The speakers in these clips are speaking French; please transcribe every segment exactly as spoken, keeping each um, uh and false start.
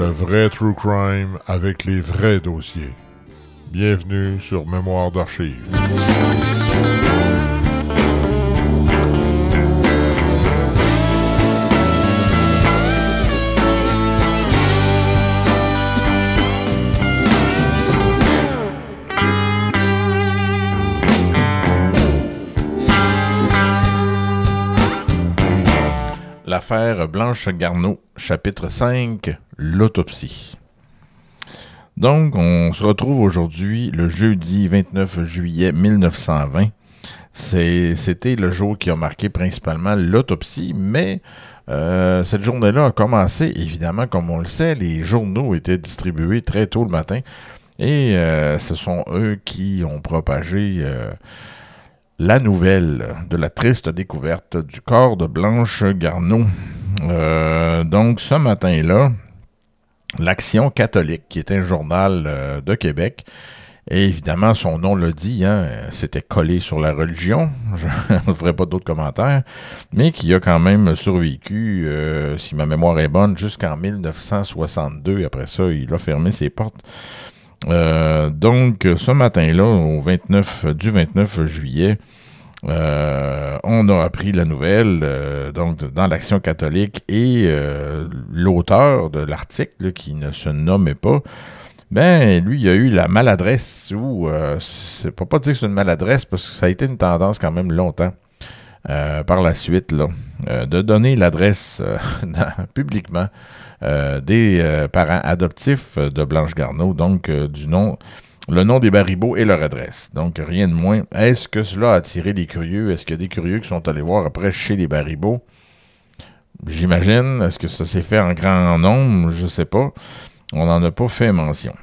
Le vrai True Crime avec les vrais dossiers. Bienvenue sur Mémoire d'Archives. L'affaire Blanche Garneau, chapitre cinq, l'autopsie. Donc, on se retrouve aujourd'hui le jeudi vingt-neuf juillet mille neuf cent vingt. C'est, c'était le jour qui a marqué principalement l'autopsie, mais euh, cette journée-là a commencé, évidemment, comme on le sait, les journaux étaient distribués très tôt le matin, et euh, ce sont eux qui ont propagé euh, la nouvelle de la triste découverte du corps de Blanche Garneau. Euh, donc, ce matin-là, l'Action catholique, qui est un journal euh, de Québec, et évidemment, son nom le dit, hein, c'était collé sur la religion, je ne ferai pas d'autres commentaires, mais qui a quand même survécu, euh, si ma mémoire est bonne, jusqu'en mille neuf cent soixante-deux. Après ça, il a fermé ses portes. Euh, donc, ce matin-là, au vingt-neuf, du vingt-neuf juillet, euh, on a appris la nouvelle euh, donc dans l'Action catholique et euh, l'auteur de l'article, là, qui ne se nommait pas, ben, lui, il a eu la maladresse, ou euh, c'est pas pas dire que c'est une maladresse, parce que ça a été une tendance quand même longtemps, euh, par la suite, là, euh, de donner l'adresse euh, publiquement Euh, des euh, parents adoptifs de Blanche Garneau, donc euh, du nom, le nom des Baribeault et leur adresse. Donc rien de moins. Est-ce que cela a attiré les curieux? Est-ce qu'il y a des curieux qui sont allés voir après chez les Baribeault? J'imagine. Est-ce que ça s'est fait en grand nombre? Je ne sais pas. On n'en a pas fait mention.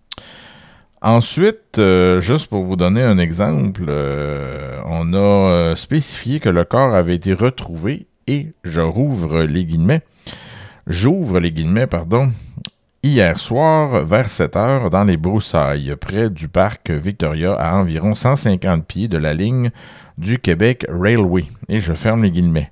Ensuite, euh, juste pour vous donner un exemple, euh, on a euh, spécifié que le corps avait été retrouvé, et je rouvre les guillemets, J'ouvre les guillemets, pardon, hier soir vers sept heures dans les broussailles, près du parc Victoria, à environ cent cinquante pieds de la ligne du Québec Railway. Et je ferme les guillemets.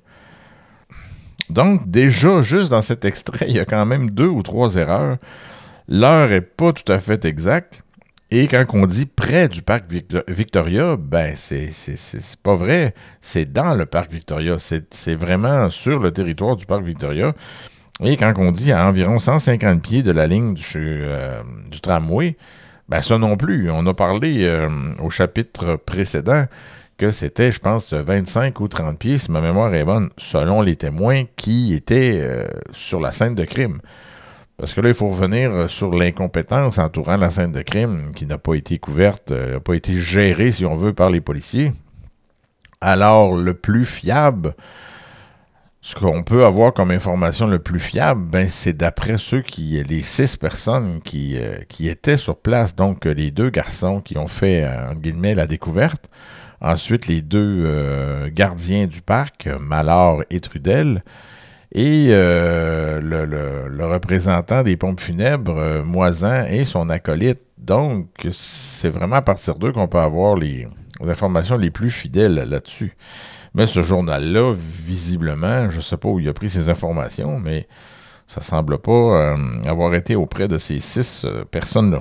Donc, déjà, juste dans cet extrait, il y a quand même deux ou trois erreurs. L'heure n'est pas tout à fait exacte. Et quand on dit près du parc Victoria, ben, c'est, c'est, c'est, c'est pas vrai. C'est dans le parc Victoria. C'est, c'est vraiment sur le territoire du parc Victoria. Et quand on dit à environ cent cinquante pieds de la ligne du, euh, du tramway, ben ça non plus. On a parlé euh, au chapitre précédent que c'était, je pense, vingt-cinq ou trente pieds, si ma mémoire est bonne, selon les témoins qui étaient euh, sur la scène de crime. Parce que là, il faut revenir sur l'incompétence entourant la scène de crime qui n'a pas été couverte, n'a euh, pas été gérée, si on veut, par les policiers. Alors, le plus fiable, ce qu'on peut avoir comme information le plus fiable, ben, c'est d'après ceux qui, les six personnes qui, euh, qui étaient sur place, donc les deux garçons qui ont fait, euh, entre guillemets, la découverte. Ensuite, les deux euh, gardiens du parc, Mallard et Trudel, et euh, le, le, le représentant des pompes funèbres, euh, Moisan, et son acolyte. Donc, c'est vraiment à partir d'eux qu'on peut avoir les, les informations les plus fidèles là-dessus. Mais ce journal-là, visiblement, je ne sais pas où il a pris ces informations, mais ça ne semble pas euh, avoir été auprès de ces six euh, personnes-là.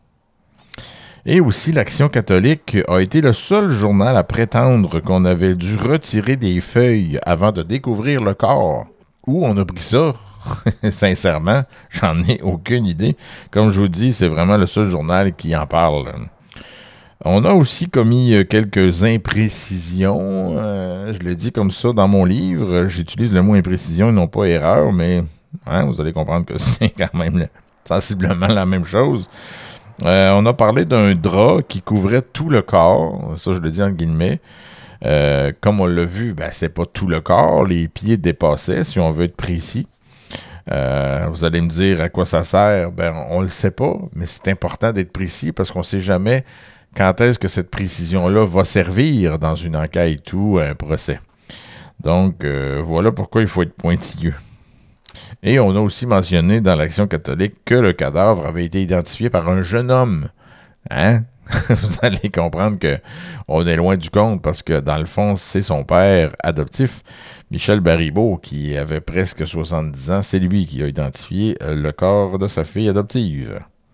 Et aussi, l'Action catholique a été le seul journal à prétendre qu'on avait dû retirer des feuilles avant de découvrir le corps. Où on a pris ça? Sincèrement, j'en ai aucune idée. Comme je vous dis, c'est vraiment le seul journal qui en parle. On a aussi commis quelques imprécisions. Euh, je l'ai dit comme ça dans mon livre. J'utilise le mot imprécision et non pas erreur, mais hein, vous allez comprendre que c'est quand même sensiblement la même chose. Euh, on a parlé d'un drap qui couvrait tout le corps. Ça, je le dis en guillemets. Euh, comme on l'a vu, ben, c'est pas tout le corps. Les pieds dépassaient, si on veut être précis. Euh, vous allez me dire à quoi ça sert. Ben, on le sait pas, mais c'est important d'être précis parce qu'on sait jamais quand est-ce que cette précision-là va servir dans une enquête ou un procès. Donc, euh, voilà pourquoi il faut être pointilleux. Et on a aussi mentionné dans l'Action catholique que le cadavre avait été identifié par un jeune homme. Hein? vous allez comprendre qu'on est loin du compte parce que, dans le fond, c'est son père adoptif, Michel Baribeau, qui avait presque soixante-dix ans. C'est lui qui a identifié le corps de sa fille adoptive.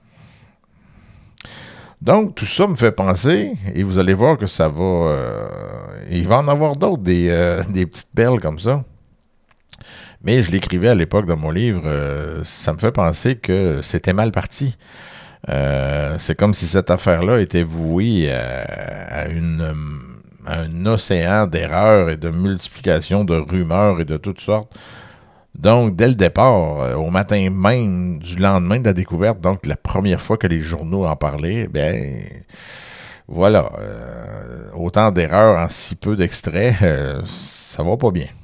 Donc, tout ça me fait penser, et vous allez voir que ça va... Euh, il va en avoir d'autres, des, euh, des petites perles comme ça. Mais je l'écrivais à l'époque dans mon livre, euh, ça me fait penser que c'était mal parti. Euh, c'est comme si cette affaire-là était vouée à, à, une, à un océan d'erreurs et de multiplication de rumeurs et de toutes sortes. Donc, dès le départ, euh, au matin même du lendemain de la découverte, donc la première fois que les journaux en parlaient, ben voilà, euh, autant d'erreurs en si peu d'extraits, euh, ça va pas bien.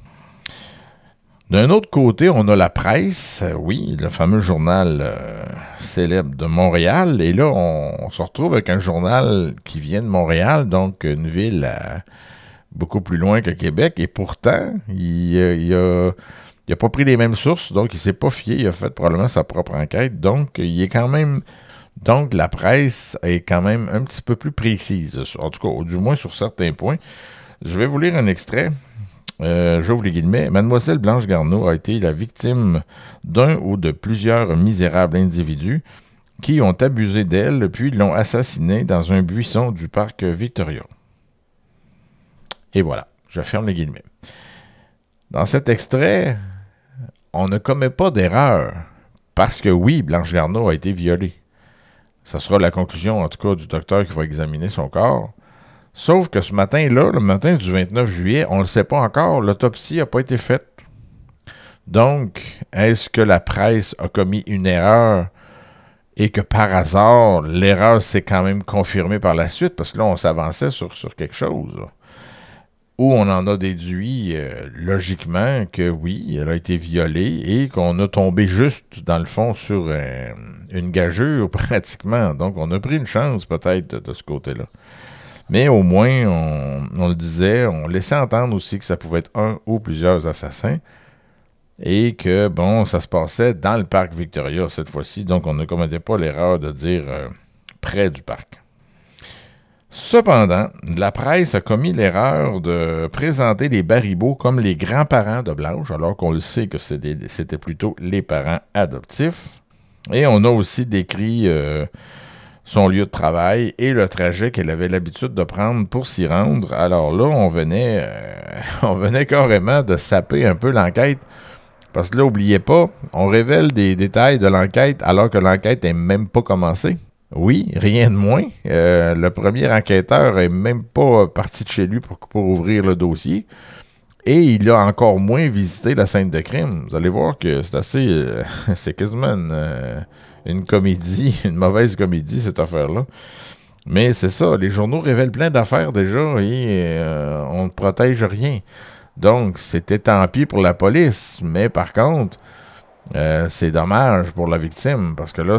D'un autre côté, on a la presse, euh, oui, le fameux journal euh, célèbre de Montréal, et là, on, on se retrouve avec un journal qui vient de Montréal, donc une ville euh, beaucoup plus loin que Québec, et pourtant, il, euh, il a... Il n'a pas pris les mêmes sources, donc il ne s'est pas fié, il a fait probablement sa propre enquête, donc il est quand même, donc la presse est quand même un petit peu plus précise, en tout cas, du moins sur certains points. Je vais vous lire un extrait, euh, j'ouvre les guillemets. Mademoiselle Blanche Garneau a été la victime d'un ou de plusieurs misérables individus qui ont abusé d'elle puis l'ont assassinée dans un buisson du parc Victoria. Et voilà, je ferme les guillemets. Dans cet extrait, on ne commet pas d'erreur, parce que oui, Blanche Garneau a été violée. Ce sera la conclusion, en tout cas, du docteur qui va examiner son corps. Sauf que ce matin-là, le matin du vingt-neuf juillet, on ne le sait pas encore, l'autopsie n'a pas été faite. Donc, est-ce que la presse a commis une erreur et que par hasard, l'erreur s'est quand même confirmée par la suite, parce que là, on s'avançait sur, sur quelque chose, là. Où on en a déduit euh, logiquement que oui, elle a été violée et qu'on a tombé juste, dans le fond, sur euh, une gageure pratiquement. Donc, on a pris une chance peut-être de, de ce côté-là. Mais au moins, on, on le disait, on laissait entendre aussi que ça pouvait être un ou plusieurs assassins et que, bon, ça se passait dans le parc Victoria cette fois-ci. Donc, on ne commettait pas l'erreur de dire euh, près du parc. Cependant, la presse a commis l'erreur de présenter les Baribeau comme les grands-parents de Blanche, alors qu'on le sait que c'était, c'était plutôt les parents adoptifs. Et on a aussi décrit euh, son lieu de travail et le trajet qu'elle avait l'habitude de prendre pour s'y rendre. Alors là, on venait, euh, on venait carrément de saper un peu l'enquête, parce que là, n'oubliez pas, on révèle des détails de l'enquête alors que l'enquête n'est même pas commencée. Oui, rien de moins. Euh, le premier enquêteur n'est même pas parti de chez lui pour, pour ouvrir le dossier. Et il a encore moins visité la scène de crime. Vous allez voir que c'est assez... Euh, c'est quasiment une, euh, une comédie, une mauvaise comédie, cette affaire-là. Mais c'est ça, les journaux révèlent plein d'affaires déjà et euh, on ne protège rien. Donc, c'était tant pis pour la police. Mais par contre... Euh, c'est dommage pour la victime, parce que là,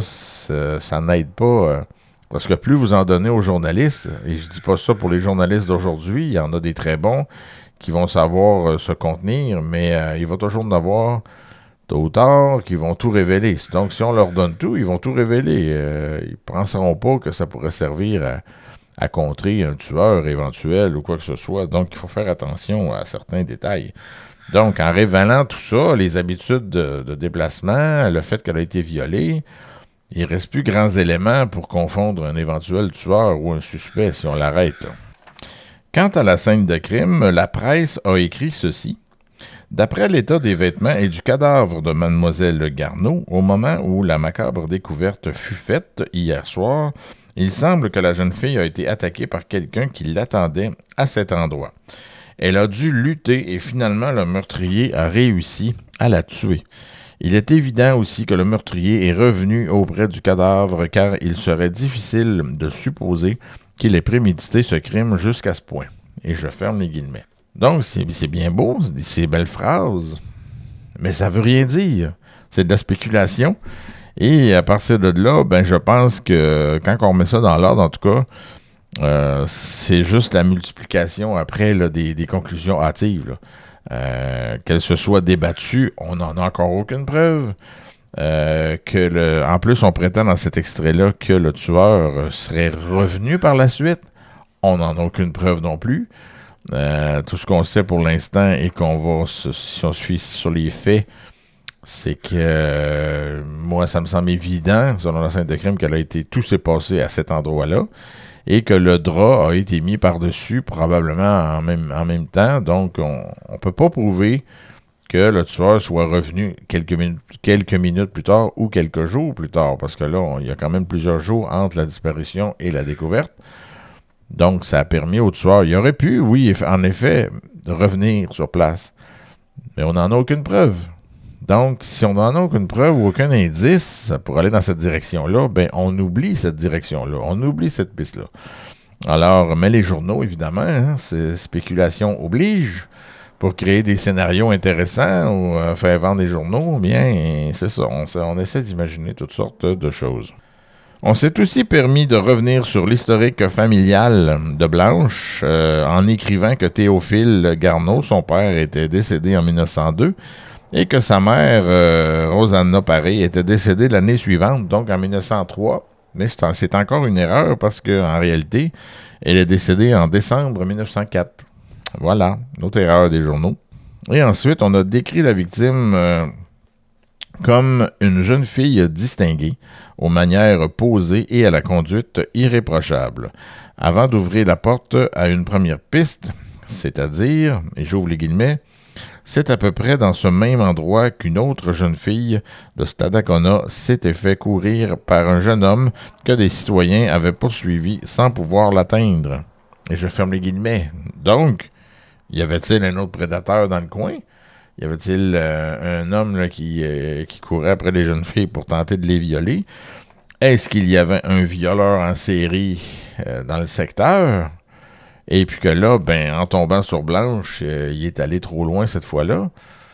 ça n'aide pas. Euh, parce que plus vous en donnez aux journalistes, et je dis pas ça pour les journalistes d'aujourd'hui, il y en a des très bons qui vont savoir euh, se contenir, mais euh, il va toujours en avoir tôt ou tard qui vont tout révéler. Donc, si on leur donne tout, ils vont tout révéler. Euh, ils ne penseront pas que ça pourrait servir à, à contrer un tueur éventuel ou quoi que ce soit. Donc, il faut faire attention à certains détails. Donc, en révélant tout ça, les habitudes de, de déplacement, le fait qu'elle a été violée, il ne reste plus grands éléments pour confondre un éventuel tueur ou un suspect si on l'arrête. Quant à la scène de crime, la presse a écrit ceci. D'après l'état des vêtements et du cadavre de Mademoiselle Garneau, au moment où la macabre découverte fut faite hier soir, il semble que la jeune fille a été attaquée par quelqu'un qui l'attendait à cet endroit. Elle a dû lutter et finalement le meurtrier a réussi à la tuer. Il est évident aussi que le meurtrier est revenu auprès du cadavre car il serait difficile de supposer qu'il ait prémédité ce crime jusqu'à ce point. Et je ferme les guillemets. Donc, c'est, c'est bien beau, c'est ces belles phrases, mais ça veut rien dire. C'est de la spéculation. Et à partir de là, ben, je pense que quand on met ça dans l'ordre, en tout cas, Euh, c'est juste la multiplication après là, des, des conclusions hâtives. Là. Euh, qu'elle se soit débattue, on n'en a encore aucune preuve. Euh, que le, en plus, on prétend dans cet extrait-là que le tueur serait revenu par la suite. On n'en a aucune preuve non plus. Euh, tout ce qu'on sait pour l'instant et qu'on va, si on se fie sur les faits, c'est que euh, moi, ça me semble évident, selon la scène de crime, qu'elle a été, tout s'est passé à cet endroit-là et que le drap a été mis par-dessus probablement en même, en même temps. Donc, on ne peut pas prouver que le tueur soit revenu quelques minutes, quelques minutes plus tard ou quelques jours plus tard, parce que là, on, il y a quand même plusieurs jours entre la disparition et la découverte. Donc, ça a permis au tueur, il aurait pu, oui, en effet, revenir sur place, mais on n'en a aucune preuve. Donc, si on n'en a aucune preuve ou aucun indice pour aller dans cette direction-là, ben on oublie cette direction-là, on oublie cette piste-là. Alors, mais les journaux, évidemment, hein, c'est spéculation oblige. Pour créer des scénarios intéressants ou euh, faire vendre des journaux, bien, c'est ça, on, on essaie d'imaginer toutes sortes de choses. On s'est aussi permis de revenir sur l'historique familial de Blanche euh, en écrivant que Théophile Garneau, son père, était décédé en mille neuf cent deux et que sa mère, euh, Rosanna Paré, était décédée l'année suivante, donc en mille neuf cent trois. Mais c'est, c'est encore une erreur parce qu'en réalité, elle est décédée en décembre mille neuf cent quatre. Voilà, une autre erreur des journaux. Et ensuite, on a décrit la victime euh, comme une jeune fille distinguée, aux manières posées et à la conduite irréprochable. Avant d'ouvrir la porte à une première piste, c'est-à-dire, et j'ouvre les guillemets, c'est à peu près dans ce même endroit qu'une autre jeune fille de Stadacona s'était fait courir par un jeune homme que des citoyens avaient poursuivi sans pouvoir l'atteindre. Et je ferme les guillemets. Donc, y avait-il un autre prédateur dans le coin? Y avait-il euh, un homme là, qui, euh, qui courait après les jeunes filles pour tenter de les violer? Est-ce qu'il y avait un violeur en série euh, dans le secteur? Et puis que là, ben, en tombant sur Blanche, euh, il est allé trop loin cette fois-là?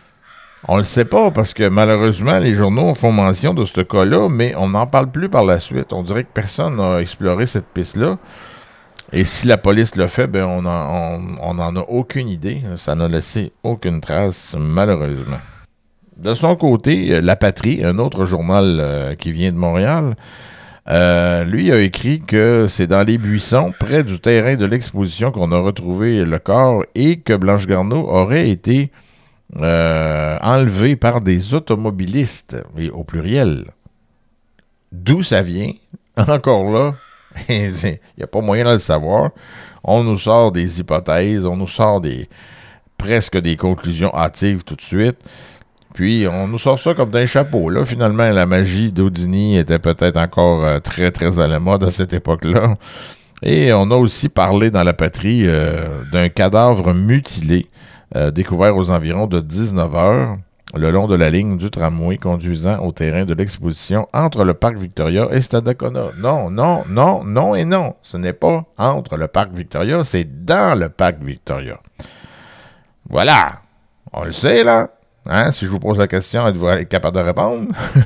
On le sait pas parce que malheureusement, les journaux font mention de ce cas-là, mais on n'en parle plus par la suite. On dirait que personne n'a exploré cette piste-là. Et si la police l'a fait, ben on n'en a aucune idée. Ça n'a laissé aucune trace, malheureusement. De son côté, La Patrie, un autre journal euh, qui vient de Montréal, euh, lui a écrit que c'est dans les buissons, près du terrain de l'exposition, qu'on a retrouvé le corps et que Blanche Garneau aurait été euh, enlevée par des automobilistes, et au pluriel. D'où ça vient? Encore là, il n'y a pas moyen de le savoir. On nous sort des hypothèses, on nous sort des presque des conclusions hâtives tout de suite. Puis, on nous sort ça comme d'un chapeau. Là, finalement, la magie d'Houdini était peut-être encore euh, très, très à la mode à cette époque-là. Et on a aussi parlé dans La Patrie euh, d'un cadavre mutilé euh, découvert aux environs de dix-neuf heures le long de la ligne du tramway conduisant au terrain de l'exposition entre le Parc Victoria et Stadacona. Non, non, non, non et non. Ce n'est pas entre le Parc Victoria, c'est dans le Parc Victoria. Voilà. On le sait, là. Hein? Si je vous pose la question, êtes-vous capable de répondre?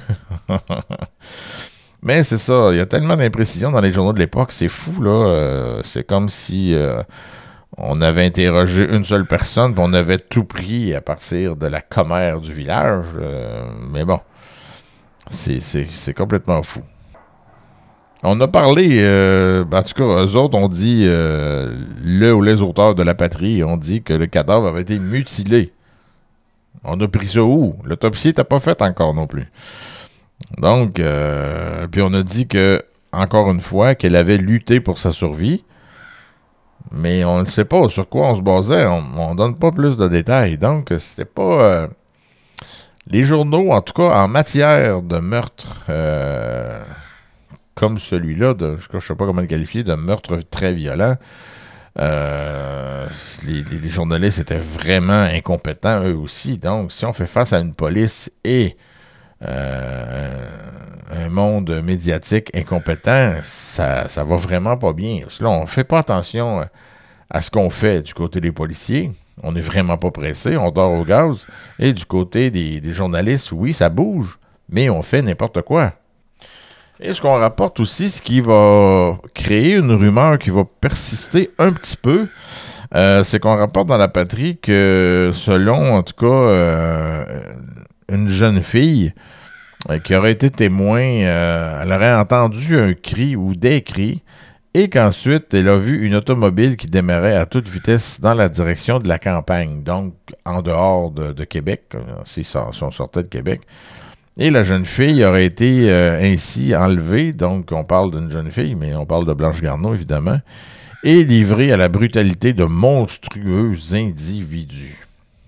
Mais c'est ça, il y a tellement d'imprécisions dans les journaux de l'époque, c'est fou, là. Euh, c'est comme si... Euh, on avait interrogé une seule personne, puis on avait tout pris à partir de la commère du village. Euh, mais bon, c'est, c'est, c'est complètement fou. On a parlé, euh, en tout cas, eux autres, on dit, euh, le ou les auteurs de La Patrie, on dit que le cadavre avait été mutilé. On a pris ça où? L'autopsie n'était pas faite encore non plus. Donc, euh, puis on a dit que, encore une fois, qu'elle avait lutté pour sa survie. Mais on ne sait pas sur quoi on se basait. On ne donne pas plus de détails. Donc, c'était pas... Euh, les journaux, en tout cas, en matière de meurtre, euh, comme celui-là, de, je ne sais pas comment le qualifier, de meurtre très violent, euh, les, les, les journalistes étaient vraiment incompétents, eux aussi. Donc, si on fait face à une police et euh, un monde médiatique incompétent, ça, ça va vraiment pas bien. Parce que là, on ne fait pas attention à ce qu'on fait du côté des policiers. On n'est vraiment pas pressé, on dort au gaz. Et du côté des, des journalistes, oui, ça bouge, mais on fait n'importe quoi. Et ce qu'on rapporte aussi, ce qui va créer une rumeur qui va persister un petit peu, euh, c'est qu'on rapporte dans La Patrie que selon, en tout cas, euh, une jeune fille euh, qui aurait été témoin, euh, elle aurait entendu un cri ou des cris, et qu'ensuite, elle a vu une automobile qui démarrait à toute vitesse dans la direction de la campagne, donc en dehors de, de Québec, si, si on sortait de Québec. Et la jeune fille aurait été euh, ainsi enlevée, donc on parle d'une jeune fille, mais on parle de Blanche Garneau, évidemment, et livrée à la brutalité de monstrueux individus.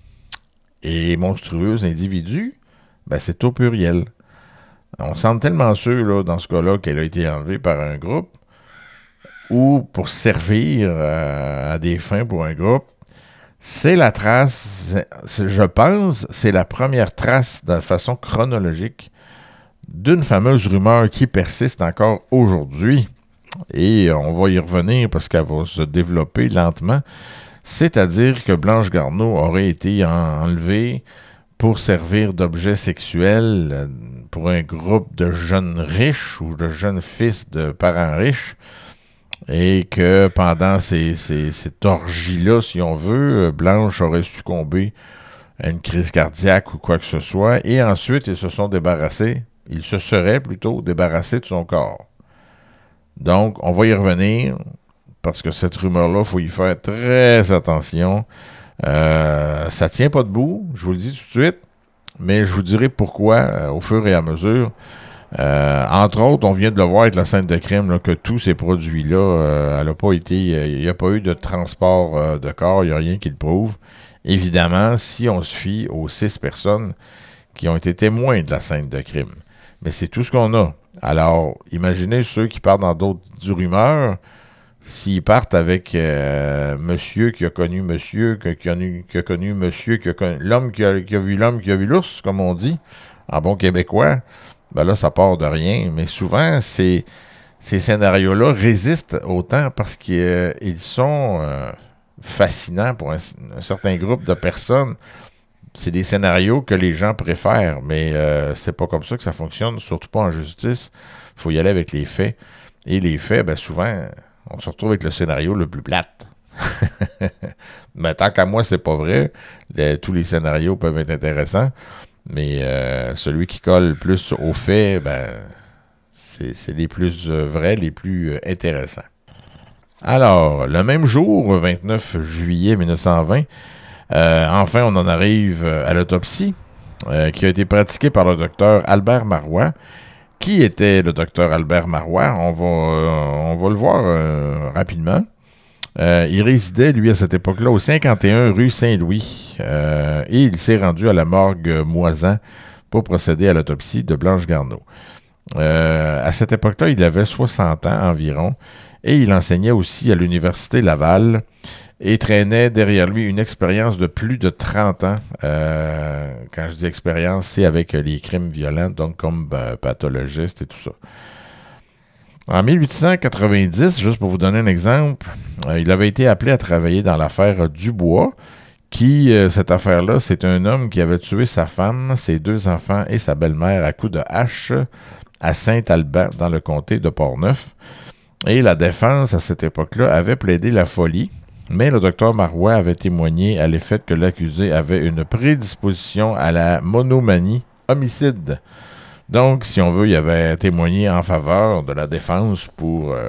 Et monstrueux individus, ben c'est au pluriel. On semble tellement sûr, là, dans ce cas-là, qu'elle a été enlevée par un groupe, ou pour servir euh, à des fins pour un groupe. C'est la trace, c'est, je pense, c'est la première trace de façon chronologique d'une fameuse rumeur qui persiste encore aujourd'hui. Et on va y revenir parce qu'elle va se développer lentement. C'est-à-dire que Blanche Garneau aurait été enlevée pour servir d'objet sexuel pour un groupe de jeunes riches ou de jeunes fils de parents riches. Et que pendant ces, ces, cette orgie-là, si on veut, Blanche aurait succombé à une crise cardiaque ou quoi que ce soit. Et ensuite, ils se sont débarrassés, ils se seraient plutôt débarrassés de son corps. Donc, on va y revenir, parce que cette rumeur-là, il faut y faire très attention. Euh, ça ne tient pas debout, je vous le dis tout de suite, mais je vous dirai pourquoi euh, au fur et à mesure. Euh, entre autres, on vient de le voir avec la scène de crime, là, que tous ces produits-là, euh, elle a pas été, il n'y a pas eu de transport euh, de corps, il n'y a rien qui le prouve. Évidemment, si on se fie aux six personnes qui ont été témoins de la scène de crime. Mais c'est tout ce qu'on a. Alors, imaginez ceux qui partent dans d'autres rumeurs, s'ils partent avec euh, monsieur qui a connu monsieur, qui a, qui a, qui a connu monsieur, qui a connu, l'homme qui a, qui a vu l'homme qui a vu l'ours, comme on dit, en bon québécois, ben là, ça part de rien. Mais souvent, ces, ces scénarios-là résistent autant parce qu'ils euh, sont euh, fascinants pour un, un certain groupe de personnes. C'est des scénarios que les gens préfèrent, mais euh, c'est pas comme ça que ça fonctionne, surtout pas en justice. Il faut y aller avec les faits. Et les faits, ben souvent, on se retrouve avec le scénario le plus plate. Mais tant qu'à moi, c'est pas vrai. Les, tous les scénarios peuvent être intéressants. Mais euh, celui qui colle plus aux faits, ben, c'est, c'est les plus euh, vrais, les plus euh, intéressants. Alors, le même jour, vingt-neuf juillet mille neuf cent vingt, euh, enfin, on en arrive à l'autopsie euh, qui a été pratiquée par le docteur Albert Marois. Qui était le docteur Albert Marois? On va, euh, on va le voir euh, rapidement. Euh, il résidait, lui, à cette époque-là, au cinquante et un rue Saint-Louis. Euh, et il s'est rendu à la morgue Moisan pour procéder à l'autopsie de Blanche Garneau. Euh, à cette époque-là, il avait soixante ans environ. Et il enseignait aussi à l'Université Laval et traînait derrière lui une expérience de plus de trente ans. Euh, quand je dis expérience, c'est avec les crimes violents, donc comme euh, pathologiste et tout ça. En dix-huit cent quatre-vingt-dix, juste pour vous donner un exemple, euh, il avait été appelé à travailler dans l'affaire Dubois, qui, euh, cette affaire-là, c'est un homme qui avait tué sa femme, ses deux enfants et sa belle-mère à coups de hache à Saint-Alban, dans le comté de Portneuf. Et la défense, à cette époque-là, avait plaidé la folie, mais le docteur Marois avait témoigné à l'effet que l'accusé avait une prédisposition à la monomanie homicide. Donc, si on veut, il avait témoigné en faveur de la défense pour, euh,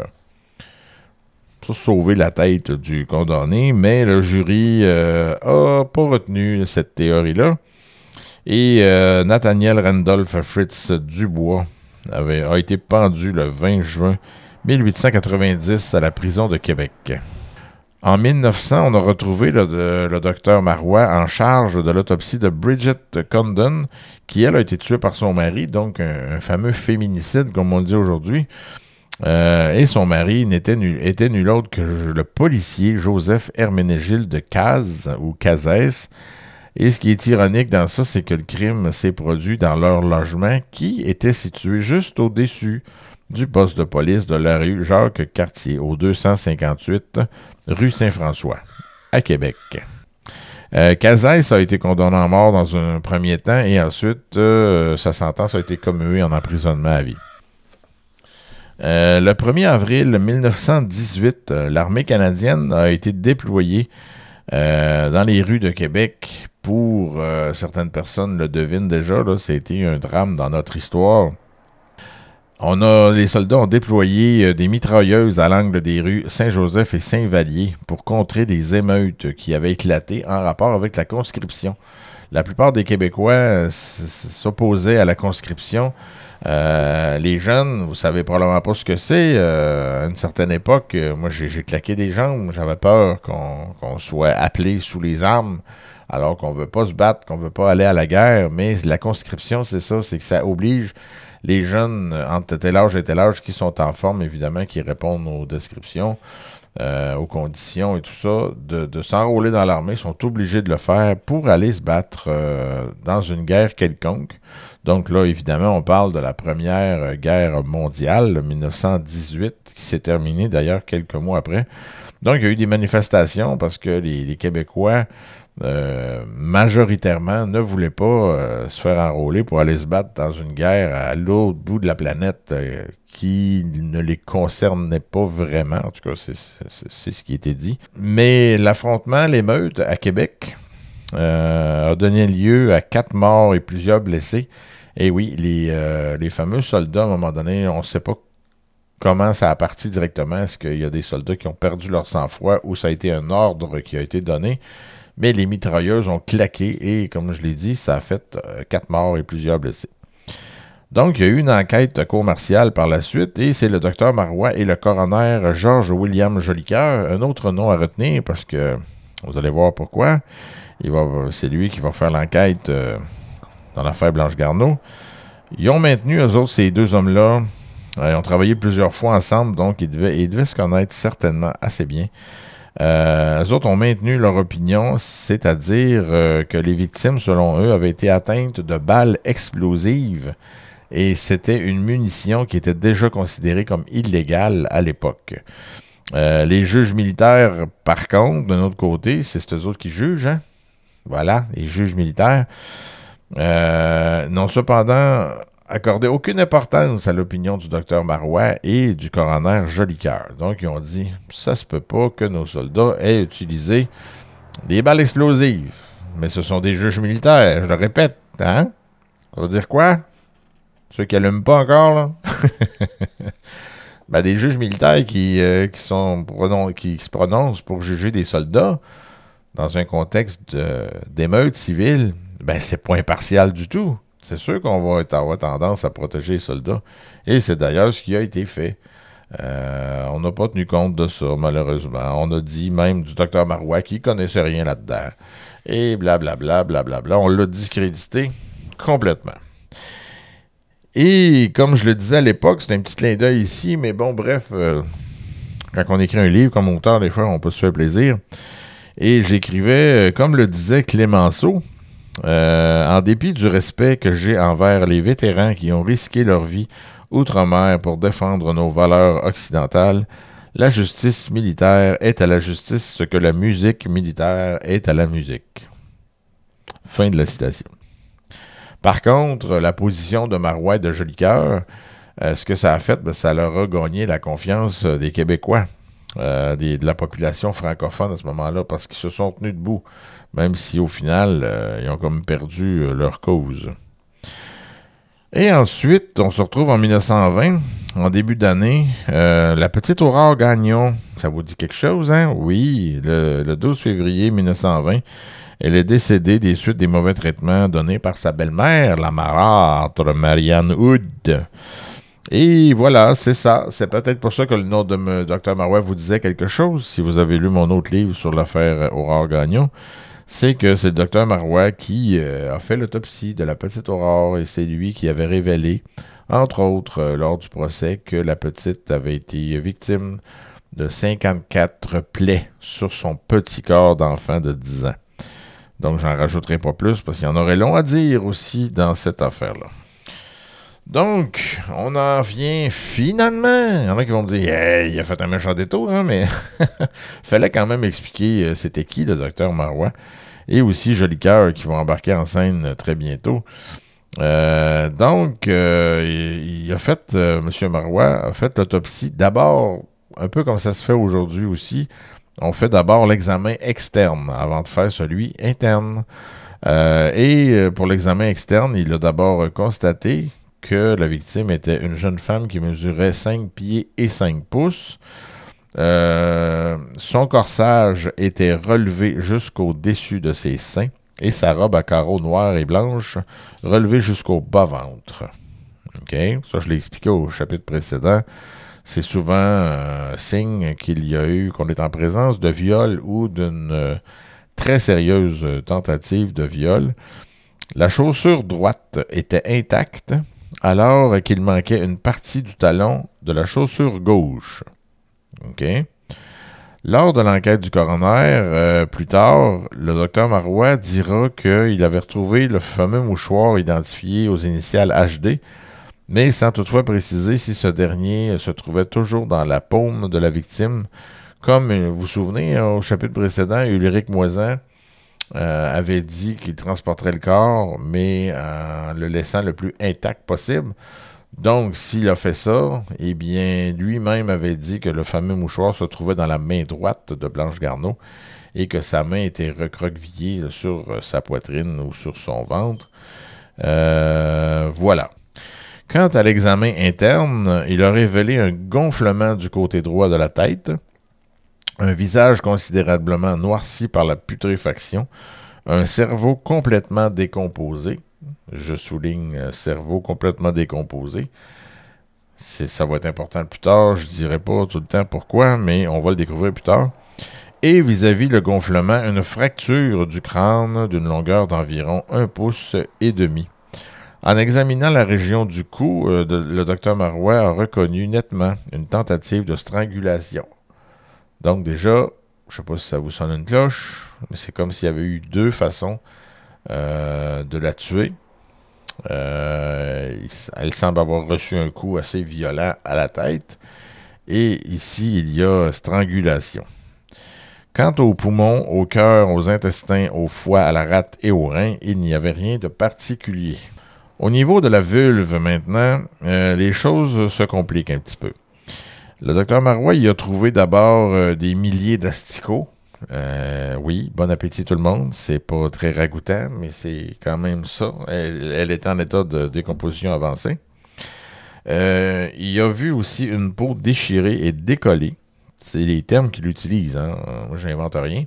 pour sauver la tête du condamné, mais le jury euh, a pas retenu cette théorie-là. Et euh, Nathaniel Randolph Fritz Dubois avait, a été pendu le vingt juin mille huit cent quatre-vingt-dix à la prison de Québec. En mille neuf cents, on a retrouvé le, de, le docteur Marois en charge de l'autopsie de Bridget Condon, qui, elle, a été tuée par son mari, donc un, un fameux féminicide, comme on le dit aujourd'hui. Euh, et son mari n'était nul, était nul autre que le policier Joseph Herménégilde Cazes, ou Cazès. Et ce qui est ironique dans ça, c'est que le crime s'est produit dans leur logement, qui était situé juste au-dessus du poste de police de la rue Jacques-Cartier, au deux cent cinquante-huit rue Saint-François, à Québec. Euh, Cazès a été condamné à mort dans un premier temps et ensuite, euh, sa sentence a été commuée en emprisonnement à vie. Euh, le premier avril mille neuf cent dix-huit, euh, l'armée canadienne a été déployée euh, dans les rues de Québec. Pour euh, certaines personnes le devinent déjà, là, c'était un drame dans notre histoire. On a, les soldats ont déployé euh, des mitrailleuses à l'angle des rues Saint-Joseph et Saint-Vallier pour contrer des émeutes qui avaient éclaté en rapport avec la conscription. La plupart des Québécois euh, s'opposaient à la conscription. Euh, les jeunes, vous savez probablement pas ce que c'est. Euh, à une certaine époque, euh, moi j'ai, j'ai claqué des jambes. J'avais peur qu'on, qu'on soit appelé sous les armes, alors qu'on veut pas se battre, qu'on veut pas aller à la guerre. Mais la conscription, c'est ça, c'est que ça oblige les jeunes entre tel âge et tel âge qui sont en forme, évidemment, qui répondent aux descriptions, euh, aux conditions et tout ça, de, de s'enrôler dans l'armée, sont obligés de le faire pour aller se battre euh, dans une guerre quelconque. Donc là, évidemment, on parle de la première guerre mondiale, dix-neuf cent dix-huit, qui s'est terminée d'ailleurs quelques mois après. Donc, il y a eu des manifestations parce que les, les Québécois, euh, majoritairement, ne voulaient pas euh, se faire enrôler pour aller se battre dans une guerre à l'autre bout de la planète euh, qui ne les concernait pas vraiment. En tout cas, c'est, c'est, c'est ce qui était dit. Mais l'affrontement, l'émeute à Québec euh, a donné lieu à quatre morts et plusieurs blessés. Et oui, les, euh, les fameux soldats, à un moment donné, on ne sait pas comment ça a parti directement. Est-ce qu'il y a des soldats qui ont perdu leur sang-froid ou ça a été un ordre qui a été donné? Mais les mitrailleuses ont claqué et, comme je l'ai dit, ça a fait euh, quatre morts et plusieurs blessés. Donc, il y a eu une enquête cour martiale par la suite et c'est le docteur Marois et le coroner Georges William Jolicoeur, un autre nom à retenir parce que vous allez voir pourquoi. Il va, c'est lui qui va faire l'enquête euh, dans l'affaire Blanche-Garneau. Ils ont maintenu, eux autres, ces deux hommes-là. Euh, ils ont travaillé plusieurs fois ensemble, donc ils devaient, ils devaient se connaître certainement assez bien. Euh, eux autres ont maintenu leur opinion, c'est-à-dire euh, que les victimes, selon eux, avaient été atteintes de balles explosives et c'était une munition qui était déjà considérée comme illégale à l'époque. Euh, les juges militaires, par contre, d'un autre côté, c'est eux autres qui jugent, hein? Voilà, les juges militaires euh, n'ont cependant accordé aucune importance à l'opinion du docteur Marois et du coroner Jolicoeur. Donc, ils ont dit, ça se peut pas que nos soldats aient utilisé des balles explosives. Mais ce sont des juges militaires, je le répète, hein? Ça veut dire quoi? Ceux qui n'allument pas encore, là? Ben, des juges militaires qui, euh, qui, sont pronon- qui se prononcent pour juger des soldats dans un contexte de, d'émeute civile, ben, c'est pas impartial du tout. C'est sûr qu'on va avoir tendance à protéger les soldats. Et c'est d'ailleurs ce qui a été fait. Euh, on n'a pas tenu compte de ça, malheureusement. On a dit même du docteur Marois qu'il ne connaissait rien là-dedans. Et blablabla, blablabla. Bla, bla. On l'a discrédité complètement. Et comme je le disais à l'époque, c'est un petit clin d'œil ici, mais bon, bref, euh, quand on écrit un livre comme auteur, des fois, on peut se faire plaisir. Et j'écrivais, euh, comme le disait Clémenceau, Euh, en dépit du respect que j'ai envers les vétérans qui ont risqué leur vie outre-mer pour défendre nos valeurs occidentales, la justice militaire est à la justice ce que la musique militaire est à la musique. Fin de la citation. Par contre, la position de Marois et de Jolicoeur, euh, ce que ça a fait, ben, ça leur a gagné la confiance des Québécois, euh, des, de la population francophone à ce moment-là, parce qu'ils se sont tenus debout. Même si au final, euh, ils ont comme perdu euh, leur cause. Et ensuite, on se retrouve en dix-neuf cent vingt, en début d'année. Euh, la petite Aurore Gagnon, ça vous dit quelque chose, hein? Oui, le, le douze février dix-neuf cent vingt, elle est décédée des suites des mauvais traitements donnés par sa belle-mère, la marâtre Marianne Hood. Et voilà, c'est ça. C'est peut-être pour ça que le nom de me, docteur Marois vous disait quelque chose, si vous avez lu mon autre livre sur l'affaire Aurore Gagnon. C'est que c'est le docteur Marois qui euh, a fait l'autopsie de la petite Aurore et c'est lui qui avait révélé, entre autres, euh, lors du procès, que la petite avait été victime de cinquante-quatre plaies sur son petit corps d'enfant de dix ans. Donc, j'en rajouterai pas plus parce qu'il y en aurait long à dire aussi dans cette affaire-là. Donc, on en vient finalement. Il y en a qui vont me dire hey, il a fait un méchant détour, hein, mais fallait quand même expliquer euh, c'était qui le docteur Marois. Et aussi Jolicoeur qui va embarquer en scène très bientôt. Euh, donc, euh, il, il a fait, euh, M. Marois a fait l'autopsie d'abord, un peu comme ça se fait aujourd'hui aussi, on fait d'abord l'examen externe avant de faire celui interne. Euh, et pour l'examen externe, il a d'abord constaté que la victime était une jeune femme qui mesurait cinq pieds et cinq pouces. Euh, son corsage était relevé jusqu'au-dessus de ses seins et sa robe à carreaux noirs et blanches relevée jusqu'au bas-ventre. Okay? Ça, je l'ai expliqué au chapitre précédent. C'est souvent un euh, signe qu'il y a eu, qu'on est en présence de viol ou d'une euh, très sérieuse tentative de viol. La chaussure droite était intacte alors qu'il manquait une partie du talon de la chaussure gauche. OK. Lors de l'enquête du coroner, euh, plus tard, le docteur Marois dira qu'il avait retrouvé le fameux mouchoir identifié aux initiales H D, mais sans toutefois préciser si ce dernier se trouvait toujours dans la paume de la victime. Comme vous vous souvenez, au chapitre précédent, Ulrich Moisan euh, avait dit qu'il transporterait le corps, mais en le laissant le plus intact possible. Donc, s'il a fait ça, eh bien, lui-même avait dit que le fameux mouchoir se trouvait dans la main droite de Blanche Garneau et que sa main était recroquevillée sur sa poitrine ou sur son ventre. Euh, voilà. Quant à l'examen interne, il a révélé un gonflement du côté droit de la tête, un visage considérablement noirci par la putréfaction, un cerveau complètement décomposé. Je souligne euh, cerveau complètement décomposé. C'est, ça va être important plus tard. Je ne dirai pas tout le temps pourquoi, mais on va le découvrir plus tard. Et vis-à-vis le gonflement, une fracture du crâne d'une longueur d'environ un pouce et demi. En examinant la région du cou, euh, de, le docteur Marois a reconnu nettement une tentative de strangulation. Donc déjà, je ne sais pas si ça vous sonne une cloche, mais c'est comme s'il y avait eu deux façons euh, de la tuer. Euh, elle semble avoir reçu un coup assez violent à la tête. Et ici, il y a strangulation. Quant aux poumons, au cœur, aux intestins, au foie, à la rate et aux reins, il n'y avait rien de particulier. Au niveau de la vulve, maintenant, euh, les choses se compliquent un petit peu. Le docteur Marois y a trouvé d'abord euh, des milliers d'asticots. Euh, oui, bon appétit tout le monde. C'est pas très ragoûtant, mais c'est quand même ça. Elle, elle est en état de décomposition avancée. Euh, il a vu aussi une peau déchirée et décollée. C'est les termes qu'il utilise, hein. Moi, j'invente rien.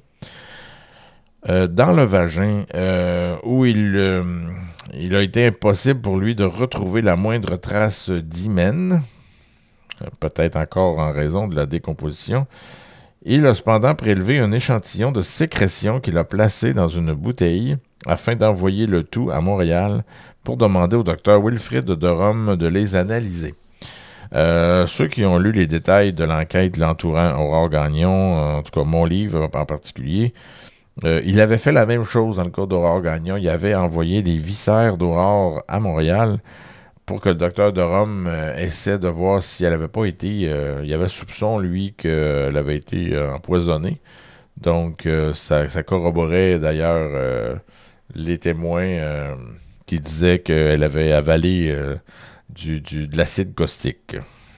Euh, dans le vagin, euh, où il, euh, il a été impossible pour lui de retrouver la moindre trace d'hymen, peut-être encore en raison de la décomposition. Il a cependant prélevé un échantillon de sécrétion qu'il a placé dans une bouteille afin d'envoyer le tout à Montréal pour demander au docteur Wilfrid de Rome de les analyser. Euh, ceux qui ont lu les détails de l'enquête l'entourant Aurore Gagnon, en tout cas mon livre en particulier, euh, il avait fait la même chose dans le cas d'Aurore Gagnon. Il avait envoyé les viscères d'Aurore à Montréal pour que le docteur de Rome euh, essaie de voir si elle n'avait pas été... Euh, il y avait soupçon, lui, qu'elle avait été euh, empoisonnée. Donc, euh, ça, ça corroborait d'ailleurs euh, les témoins euh, qui disaient qu'elle avait avalé euh, du, du, de l'acide caustique.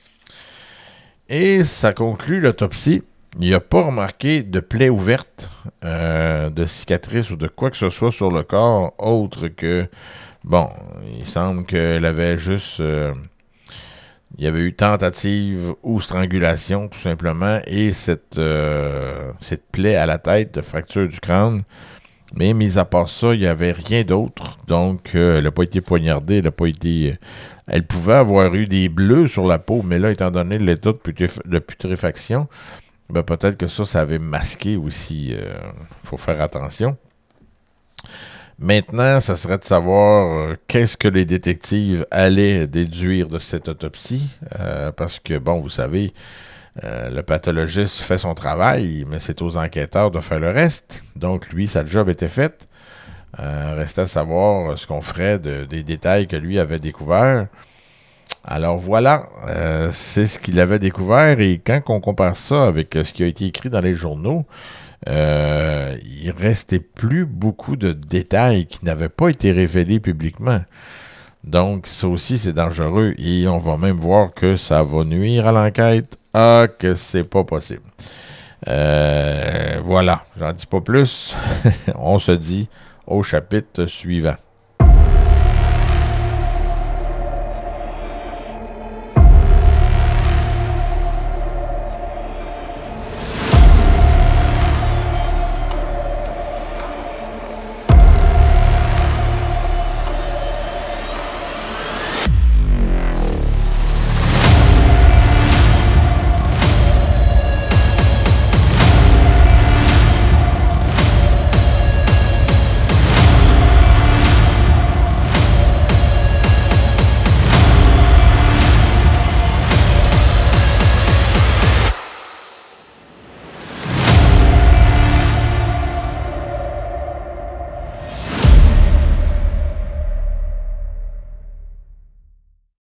Et ça conclut l'autopsie. Il n'y a pas remarqué de plaie ouverte, euh, de cicatrice ou de quoi que ce soit sur le corps, autre que... Bon, il semble qu'elle avait juste... Euh, il y avait eu tentative ou strangulation, tout simplement, et cette, euh, cette plaie à la tête de fracture du crâne. Mais mis à part ça, il n'y avait rien d'autre. Donc, euh, elle n'a pas été poignardée, elle n'a pas été... Elle pouvait avoir eu des bleus sur la peau, mais là, étant donné l'état de, putré- de putréfaction, ben, peut-être que ça, ça avait masqué aussi. Il euh, faut faire attention. Maintenant, ça serait de savoir euh, qu'est-ce que les détectives allaient déduire de cette autopsie. Euh, parce que, bon, vous savez, euh, le pathologiste fait son travail, mais c'est aux enquêteurs de faire le reste. Donc, lui, sa job était faite. Euh, restait à savoir ce qu'on ferait de, des détails que lui avait découverts. Alors voilà, euh, c'est ce qu'il avait découvert. Et quand on compare ça avec ce qui a été écrit dans les journaux, Euh, il restait plus beaucoup de détails qui n'avaient pas été révélés publiquement. Donc, ça aussi, c'est dangereux. Et on va même voir que ça va nuire à l'enquête. Ah, que c'est pas possible. Euh, voilà, j'en dis pas plus. On se dit au chapitre suivant.